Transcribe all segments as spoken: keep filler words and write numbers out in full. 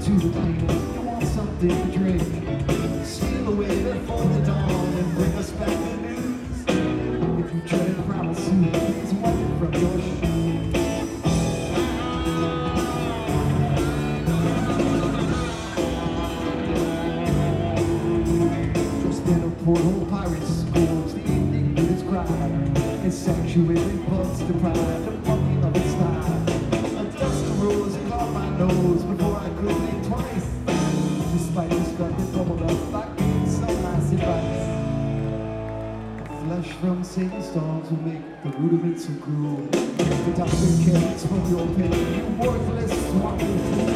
to the lane. You want something to drink. Steal away before the dawn and bring us back the news. If you try to promise you, please wipe it from your shoes. Just in a porthole pirate schools, the evening with its cry. Its sanctuary buds deprived of walking of its time. A dust rose caught my nose before I could think twice. Despite the stuff that bubbled up like some nice advice. The flesh from Satan's dogs will make the rudiments so cruel. The doctor cares from your pain, you worthless swamping fool.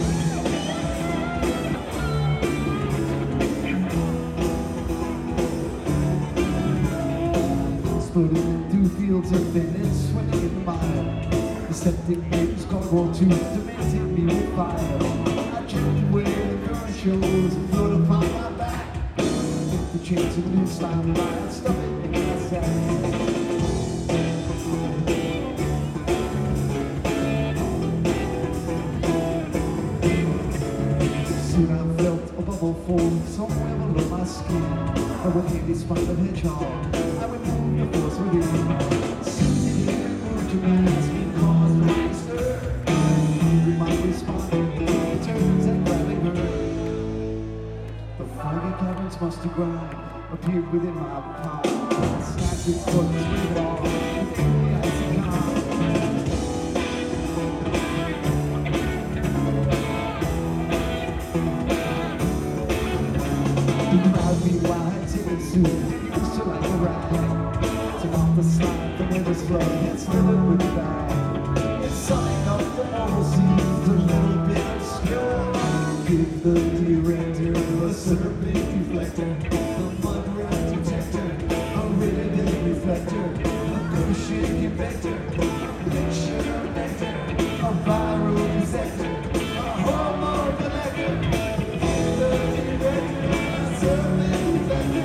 Floating through fields of Venice, swimming in the mire. The septic names cardboard tubes demented me with fire. I drift away the current shows and float upon my back. The chains of new slime ride, stuff it in my sack. Soon I felt a bubble form somewhere below my skin. I would handy spot the hedgehog. I removed the force within. Susie didn't move to me, it's been caused by a stir. Every mind responded, it turns and grabbing her. The foggy caverns must have grind, appeared within my palm. Snapped its foot, screamed off, and threw the icy calm. You grabbed me while I had taken soup. Used to like a ride. Took off the slide, the winter's flood, and slithered with the bag. It's summing up the moral scenes, a little bit obscure. Give the director a serpent reflector, a mud rat detector, a riveted reflector, a cushion convector, a picture vector, a viral dissector, a hormone collector. Give the director a serpent reflector.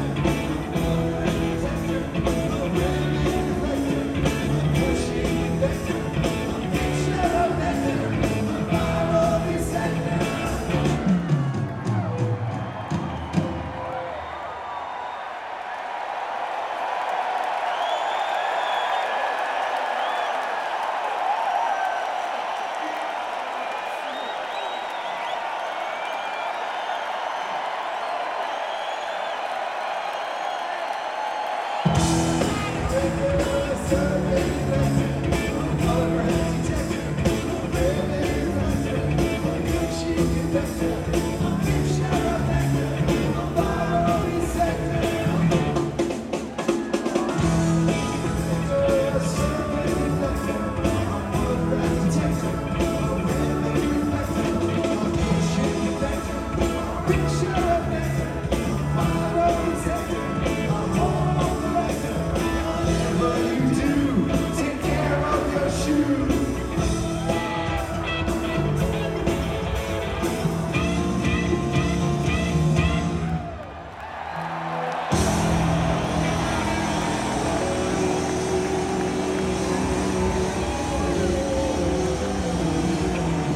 She